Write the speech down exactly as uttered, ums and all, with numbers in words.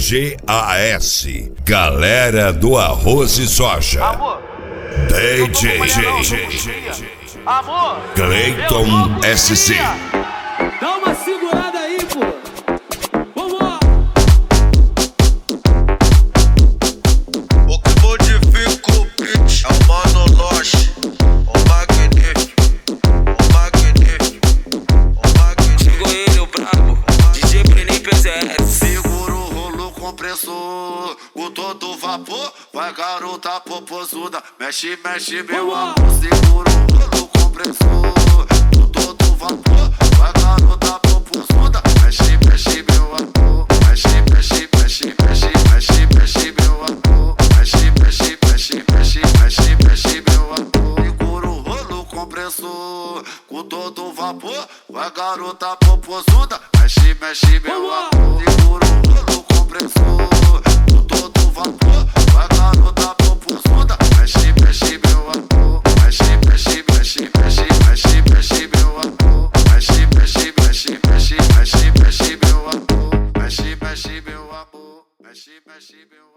G A S, Galera do Arroz e Soja. Amor, D J amor, Clayton S C. Dá uma segurada aí, pô. Vamos lá. O que modifica o beat é o Mano Loche, o magnífico, o magnífico, o magnífico. Chegou ele, o brabo, D J Brenin P Z S. Segura o rolo compressor, com todo vapor, vai garota popozuda, mexe, mexe meu amor. Segura o rolo compressor, com todo vapor, vai garota popozuda, mexe, mexe meu amor, mexe, mexe, mexe, mexe, mexe, mexe meu amor, mexe, mexe, mexe, mexe, mexe, mexe meu amor. Segura o rolo compressor, com todo vapor, vai garota popozuda, mexe, mexe meu amor. Segura o rolo compressor, com todo vapor, vai garota popozuda, mexe, mexe meu amor, mexe, mexe, mexe, mexe, mexe, mexe meu amor, mexe, mexe, mexe, mexe, mexe, mexe meu amor, mexe, mexe meu amor, mexe, mexe meu amor.